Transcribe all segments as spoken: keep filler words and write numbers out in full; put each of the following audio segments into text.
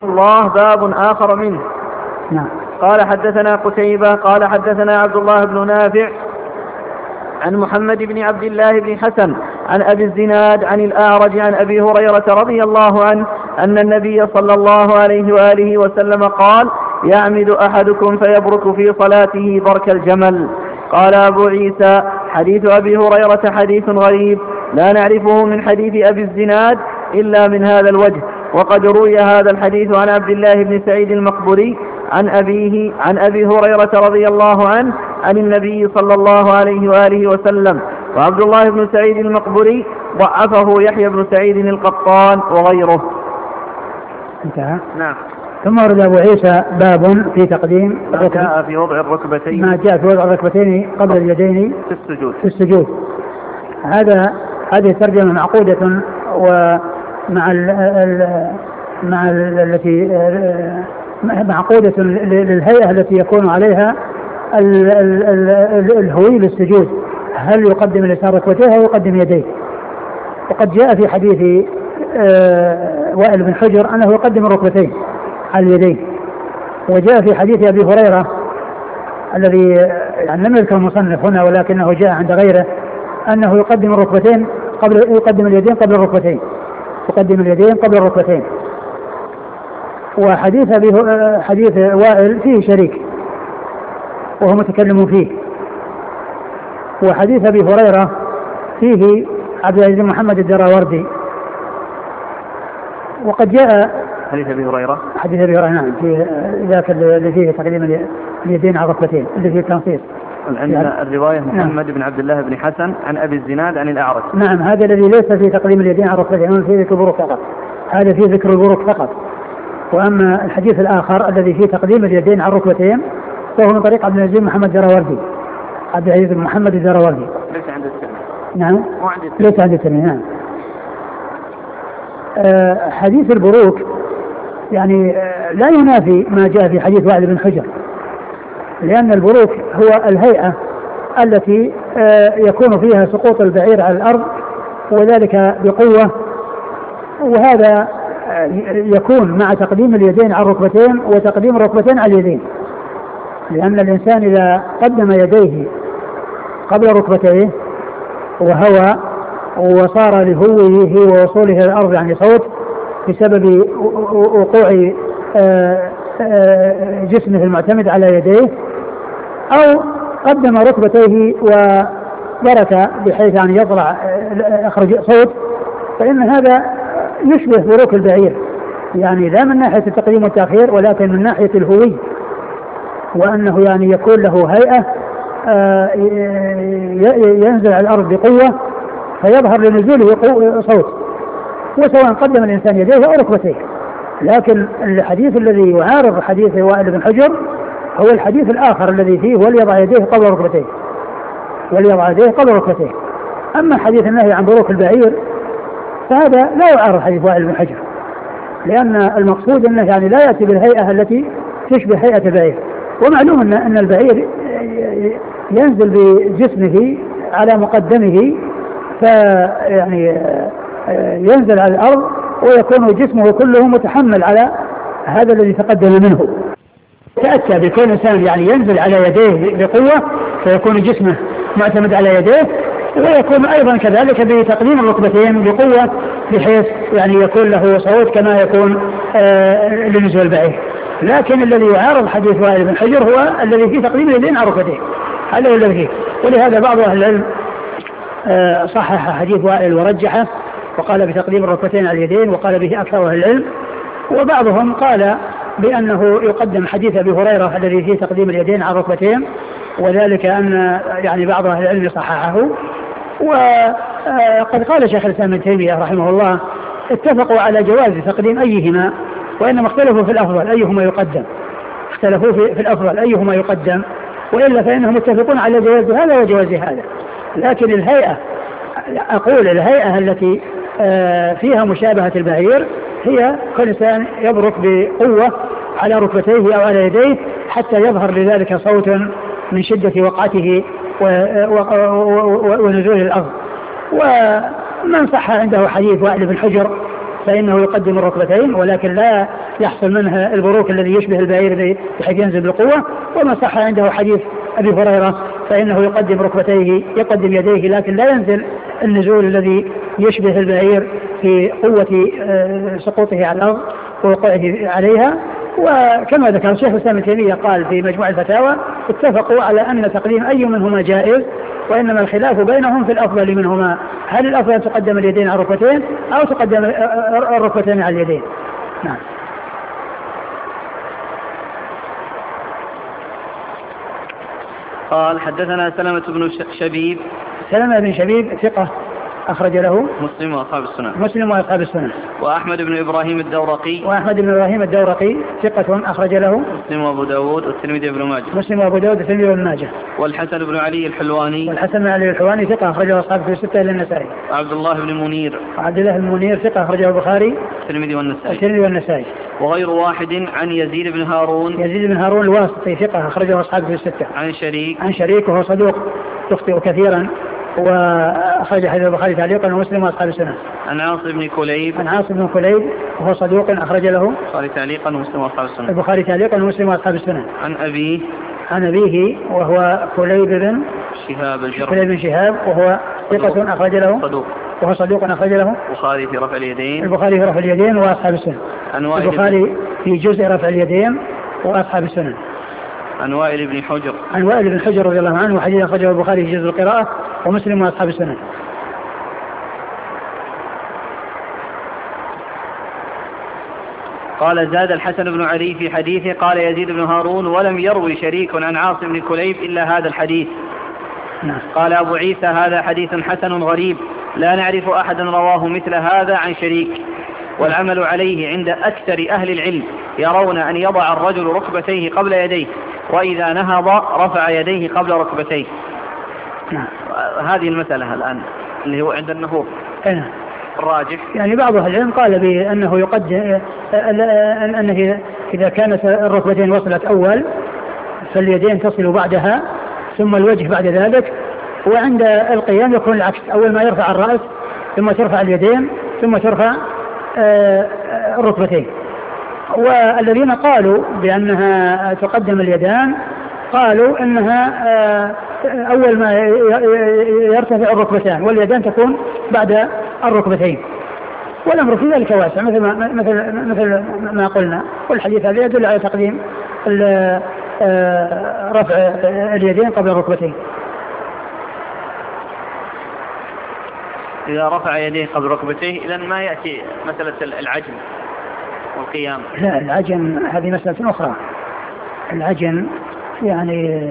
الله باب آخر منه. نعم. قال حدثنا قتيبة قال حدثنا عبد الله بن نافع عن محمد بن عبد الله بن حسن عن أبي الزناد عن الأعرج عن أبي هريرة رضي الله عنه أن النبي صلى الله عليه وآله وسلم قال: يعمد أحدكم فيبرك في صلاته برك الجمل. قال أبو عيسى: حديث أبي هريرة حديث غريب لا نعرفه من حديث أبي الزناد إلا من هذا الوجه، وقد روي هذا الحديث عن عبد الله بن سعيد المقبري عن أبيه عن أبي هريرة رضي الله عنه عن النبي صلى الله عليه وآله وسلم. وعبد الله بن سعيد المقبري ضعفه يحيى بن سعيد القطان وغيره. انتهى. نعم. ثم ورد أبو عيسى باب في تقديم ما جاء في وضع الركبتين ما جاء في وضع الركبتين قبل اليدين في السجود في السجود هذا هذه الترجمة معقودة ومع ال ال مع ال التي معقودة للهيئة التي يكون عليها ال ال ال الهوي للسجود، هل يقدم اليسار ركبتيه أو يقدم يديه؟ وقد جاء في حديث وائل بن حجر أنه يقدم الركبتين على اليدين، وجاء في حديث أبي هريرة الذي يعني لم يذكر المصنف هنا ولكنه جاء عند غيره أنه يقدم الركبتين قبل يقدم اليدين قبل الركبتين يقدم اليدين قبل الركبتين. وحديث أبي حديث وائل فيه شريك وهو متكلم فيه، وحديث أبي هريرة فيه عبد العزيز بن محمد الدراوردي. وقد جاء حديث أبي هريرة حديث أبي هريرة نعم في ذاك اللي فيه تقديم اليدين على الركبتين اللي فيه التنصيص. عندنا يعني الرواية محمد نعم. بن عبد الله بن حسن عن أبي الزناد عن الأعرج. نعم، هذا الذي ليس في تقديم اليدين على الركبتين، فيه ذكر البروك فقط، هذا فيه ذكر البروك فقط. وأما الحديث الآخر الذي فيه تقديم اليدين على الركبتين فهو من طريق عبد العزيز بن محمد الدراوردي عبد العزيز بن محمد الدراوردي ليس عند الترمذي. نعم مو عند الترمذي. ليس عند الترمذي. نعم. آه حديث البروك يعني آه لا ينافي ما جاء في حديث وائل بن حجر، لأن البروك هو الهيئة التي آه يكون فيها سقوط البعير على الأرض وذلك بقوة، وهذا آه يكون مع تقديم اليدين على الركبتين وتقديم الركبتين على اليدين، لأن الإنسان إذا قدم يديه قبل ركبتيه وهوى وصار لهويه ووصوله إلى الأرض يعني صوت بسبب وقوع جسمه المعتمد على يديه، أو قدم ركبتيه وبرك بحيث أن يطلع أخرج صوت، فإن هذا يشبه بروك البعير، يعني لا من ناحية التقديم والتأخير ولكن من ناحية الهوي، وأنه يعني يكون له هيئة ينزل على الأرض بقوة فيظهر لنزوله صوت، وسواء قدم الإنسان يديه أو ركبتيه. لكن الحديث الذي يعارض حديث وائل بن حجر هو الحديث الآخر الذي فيه وليضع يديه قبل ركبتيه وليضع يديه قبل ركبتيه. أما حديث النهي عن بروك البعير فهذا لا يعارض حديث وائل بن حجر، لأن المقصود أنه يعني لا يأتي بالهيئة التي تشبه هيئة البعير، ومعلوم أن البعير ينزل بجسمه على مقدمه فيعني ينزل على الأرض ويكون جسمه كله متحمل على هذا الذي تقدم منه. تأتى بكون إنسان يعني ينزل على يديه بقوة فيكون جسمه معتمد على يديه، ويكون أيضا كذلك بتقديم الركبتين بقوة بحيث يعني يكون له صوت كما يكون آه لنزول البعير. لكن الذي يعارض حديث وائل بن حجر هو الذي فيه تقديم اليدين على الركبتين، هذا هو الذي فيه. ولهذا بعض أهل العلم آه صحح حديث وائل ورجحه وقال بتقديم الركبتين على اليدين، وقال به أكثر أهل العلم. وبعضهم قال بأنه يقدم حديث أبي هريرة الذي فيه تقديم اليدين على الركبتين، وذلك أن يعني بعض أهل العلم صححه. وقد قال شيخ الإسلام ابن تيمية رحمه الله اتفقوا على جواز تقديم أيهما، وإنما اختلفوا في الأفضل أيهما يقدم اختلفوا في, في الأفضل أيهما يقدم، وإلا فإنهم متفقون على جواز هذا وجواز هذا. لكن الهيئة أقول الهيئة التي فيها مشابهة البعير هي كل إنسان يبرك بقوة على ركبتيه أو على يديه حتى يظهر لذلك صوت من شدة وقعته ونزول الأرض. ومن صح عنده حديث وائل بن حجر فإنه يقدم الركبتين، ولكن لا يحصل منها البروك الذي يشبه البعير بحيث ينزل بالقوة. وما صح عنده حديث أبي هريرة فإنه يقدم ركبتيه يقدم يديه، لكن لا ينزل النزول الذي يشبه البعير في قوة سقوطه على الأرض ووقوعه عليها. وكما ذكر الشيخ الإسلام ابن تيمية قال في مجموع الفتاوى اتفقوا على أن تقديم أي منهما جائز، وإنما الخلاف بينهم في الأفضل منهما، هل الأفضل تقدم اليدين على الركبتين أو تقدم الركبتين على اليدين. نعم. قال حدثنا سلمة بن شبيب. سلمة بن شبيب ثقة أخرج له مسلم وأصحاب السنن. مسلم وأصحاب السنن. وأحمد بن إبراهيم الدورقي. وأحمد بن إبراهيم الدورقي ثقة أخرج له مسلم وأبو داود والترمذي وابن ماجه. مسلم وأبو داود والترمذي وابن ماجه. والحسن بن علي الحلواني. والحسن بن علي الحلواني ثقة أخرجه أصحاب في الستة إلا النسائي. عبد الله بن منير. عبد الله بن منير ثقة أخرجه البخاري الترمذي والنسائي. الترمذي والنسائي. وغير واحد عن يزيد بن هارون. يزيد بن هارون الواسطي ثقة أخرجه أصحاب في الستة. عن شريك. عن شريك وهو صدوق يخطئ كثيرا، وأخرج حديث البخاري تعليقا ومسلم وأصحاب السنن. عن عاصم بن كليب. عن عاصم بن كليب وهو صدوق أخرج له البخاري تعليقا ومسلم وأصحاب السنن. البخاري تعليقا ومسلم وأصحاب السنن. عن أبيه. عن أبيه وهو كليب بن شهاب الجرح. كليب بن شهاب وهو ثقة أخرج له صدوق وهو صدوق أخرج له البخاري في رفع اليدين. البخاري في رفع اليدين وأصحاب السنن. البخاري في جزء رفع اليدين وأصحاب السنن. عن وائل بن حجر. عن وائل بن حجر رضي الله عنه وحديث أخرجه البخاري في جزء القراءة ومسلم وأصحاب السنن. قال زاد الحسن بن علي في حديثه قال يزيد بن هارون ولم يروي شريك عن عاصم بن كليب إلا هذا الحديث. نعم. قال أبو عيسى هذا حديث حسن غريب لا نعرف أحدا رواه مثل هذا عن شريك، والعمل عليه عند أكثر أهل العلم يرون أن يضع الرجل ركبتيه قبل يديه، وإذا نهض رفع يديه قبل ركبتيه. نعم. هذه المسألة الآن اللي هو عند النهوض. نعم. الراجح يعني بعض أهل العلم قال بأنه يقدم أنه إذا كانت الركبتين وصلت أول فاليدين تصل بعدها ثم الوجه بعد ذلك، وعند القيام يكون العكس، أول ما يرفع الرأس ثم ترفع اليدين ثم ترفع الركبتين. والذين قالوا بأنها تقدم اليدان قالوا أنها أول ما يرتفع الركبتان واليدان تكون بعد الركبتين، والأمر في ذلك واسع مثل ما, مثل مثل ما قلنا، والحديث هذا يدل على تقديم رفع اليدين قبل الركبتين. إذا رفع يديه قبل ركبتيه إذن ما يأتي مسألة العجن والقيام. لا، العجن هذه مسألة أخرى. العجن يعني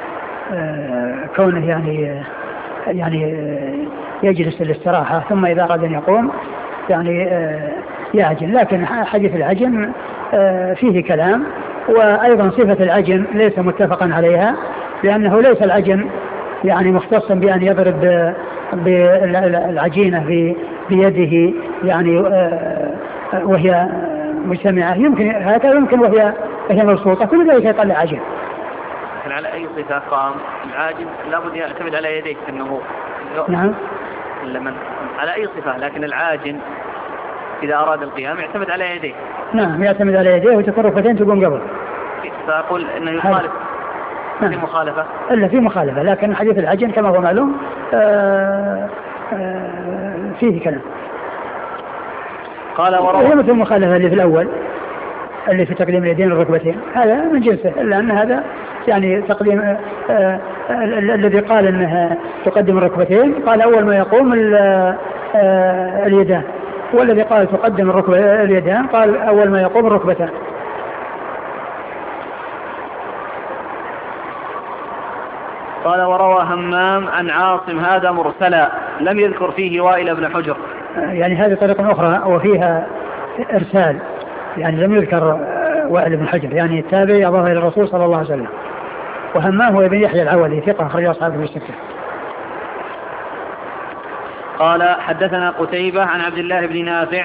كونه يعني يعني يجلس للاستراحة ثم إذا أراد أن يقوم يعني يعجن، لكن حديث العجن فيه كلام. وأيضا صفة العجن ليس متفقا عليها، لأنه ليس العجن يعني مختصا بأن يضرب بالعجينة بيده يعني وهي مجتمعة، يمكن هكذا يمكن وهي وهي مبسوطة، كل ذلك يطلع عجين. لكن على أي صفة قام العاجن لابد يعتمد على يديه أنه نعم لمن على أي صفة، لكن العاجن إذا أراد القيام يعتمد على يديه. نعم يعتمد على يديه وتكون ركبتين تقوم قبل. فأقول أنه يخالف في مخالفة. إلا في مخالفة، لكن حديث العجن كما هو معلوم آآ آآ فيه كلام. قال وهي مثل المخالفة اللي في الأول اللي في تقديم اليدين والركبتين، هذا من جنسه، إلا أن هذا يعني تقديم الذي قال أنها تقدم الركبتين قال أول ما يقوم اليدان، والذي قال تقدم الركبة اليدان قال أول ما يقوم الركبتان. قال وروى همام عن عاصم هذا مرسلا لم يذكر فيه وائل بن حجر. يعني هذه طريقة أخرى وفيها إرسال، يعني لم يذكر وائل بن حجر، يعني التابعي أضاف إلى الرسول صلى الله عليه وسلم. وهمام هو ابن يحيى العولي ثقة أخرج أصحابه في الستة. قال حدثنا قتيبة عن عبد الله بن نافع.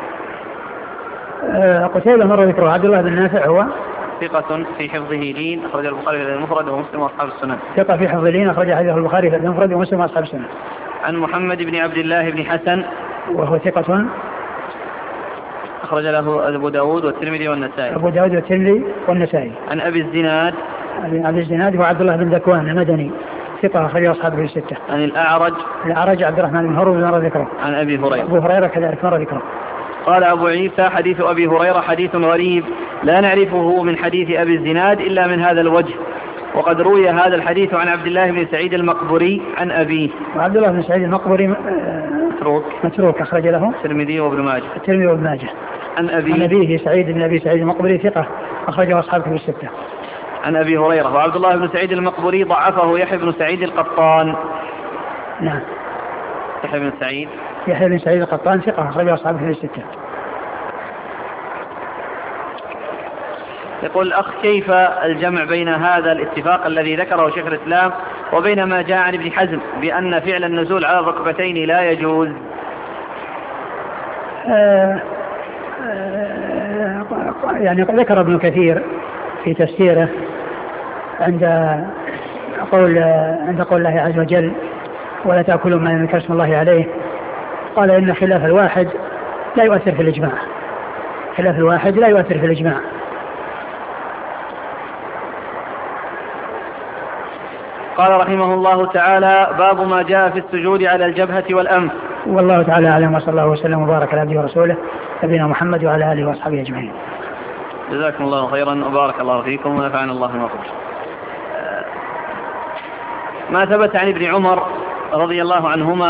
آه قتيبة مرة ذكره. عبد الله بن نافع هو ثقة في حفظه لين أخرج البخاري في المفرد ومسلم وأصحاب السنن. ثقة في حفظه لين أخرج حديث البخاري في المفرد ومسلم وأصحاب السنن. عن محمد بن عبد الله بن حسن وهو ثقة أخرج له أبو داود والترمذي والنسائي. أبو داود والترمذي والنسائي. عن أبي الزناد. أبي الزناد وعبد الله بن ذكوان المدني ثقة أخرج أصحابه الستة. عن الأعرج. الأعرج عبد الرحمن بن هرمز مر ذكره. عن أبي هريرة. أبو هريرة كذلك مر ذكره. قال أبو عيسى حديث أبي هريرة حديث غريب لا نعرفه من حديث أبي الزناد إلا من هذا الوجه، وقد روي هذا الحديث عن عبد الله بن سعيد المقبري عن أبيه. وعبد الله بن سعيد المقبري متروك متروك أخرج له الترمذي وابن ماجه. الترمذي وابن ماجه. عن أبيه. عن أبيه سعيد بن أبي سعيد المقبري ثقة أخرجه أصحابه في الستة. عن أبي هريرة. وعبد الله بن سعيد المقبري ضعفه يحيى بن سعيد القطان. نعم. يحيى بن سعيد يحيى بن سعيد القطان ثقة أخرجه أصحابه في الستة. يقول الأخ كيف الجمع بين هذا الاتفاق الذي ذكره شيخ الإسلام وبين ما جاء عن ابن حزم بأن فعل النزول على الركبتين لا يجوز؟ آه آه يعني ذكر ابن كثير في تفسيره عند قول عند قول الله عز وجل ولا تأكلوا ما لم يذكر اسم الله عليه، قال إن خلاف الواحد لا يؤثر في الإجماع. خلاف الواحد لا يؤثر في الإجماع. قال رحمه الله تعالى باب ما جاء في السجود على الجبهة والأنف. والله تعالى أعلم، وصلى الله وسلم وبارك على عبده ورسوله نبينا محمد وعلى آله وأصحابه أجمعين. جزاكم الله خيرا وبارك الله فيكم ونفعنا الله بما قلتم. ما ثبت عن ابن عمر رضي الله عنهما